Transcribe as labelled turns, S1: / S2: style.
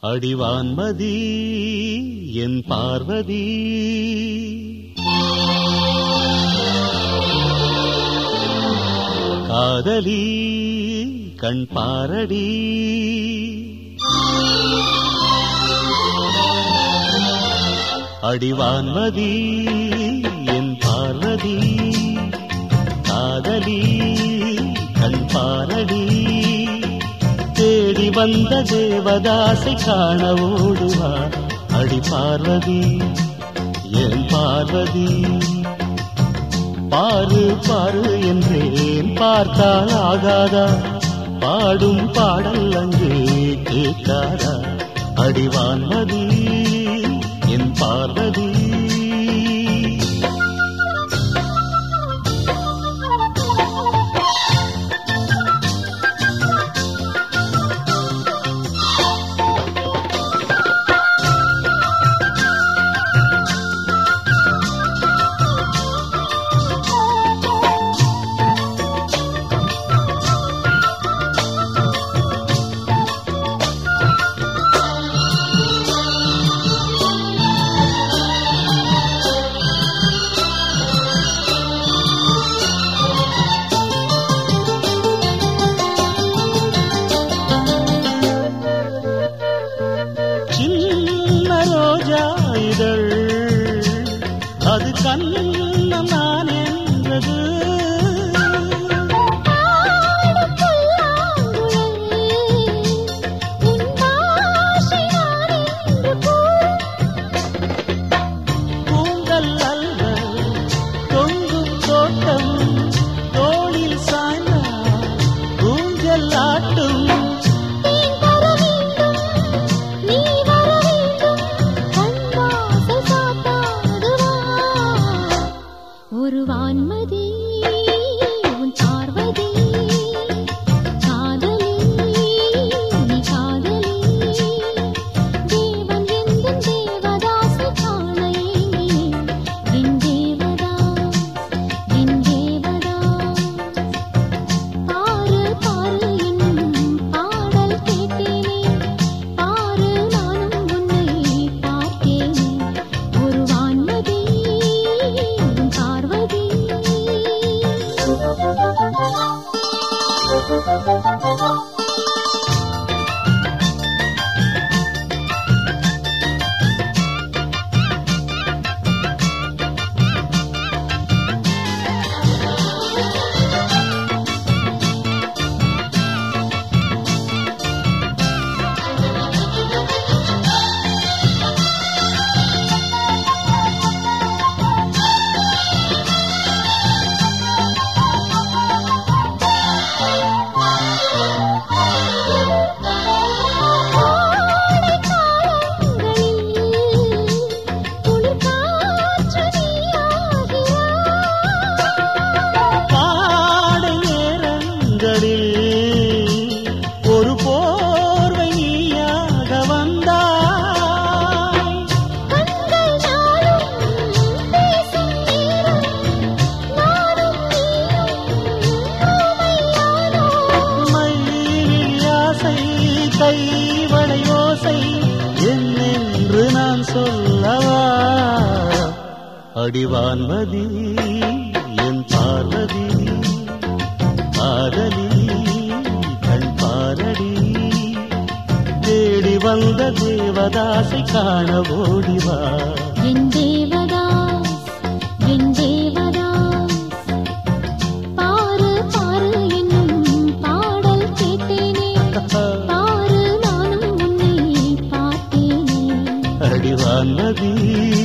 S1: அடிவான்மதி என் பார்வதி காதலி கண் பாரடி அடிவான்மதி என் பார்வதி காதலி கண் பாரடி தேடி வந்த தேவதாசை காண ஓடுவா அடி பார்வதி என் பார்வதி பாரு பாரு என்றேன் பார்த்தால் ஆகாதா பாடும் பாடல் அங்கே கேட்காதா அடிவான்மதி என் பார்வதி அது கண்ணம் நான் என்றது பூங்கல் அல்ல தொங்கும் தோட்டம் தோளில் சாய்ந்த ஊஞ்சல் ஆட்டும்
S2: ஒரு வான்மதி உன் பார்வதி காதலி நீ காதலி தேவன் எந்தன் தேவதாசை காண ஏங்கினேன் என் தேவதாஸ் பாரு பாரு என்னும் பாடல் கேட்டேனே பாரு நானும் உன்னை பார்த்தேனே ஒரு வான்மதி பார்வதி
S1: ஒரு போர்வை நீயாக வந்தாய் மயிலாசை கைவளையோசை என்னென்று நான் சொல்லவா அடிவான்மதி என் பார்வதி காதலி கண் பாரடி தேடி வந்த தேவதாசை காண ஓடிவா
S2: என் தேவதாஸ் பாரு பாரு என்னும் பாடல் கேட்டேனே பாரு நானும் உன்னை பார்த்தேனே
S1: அடிவான்மதி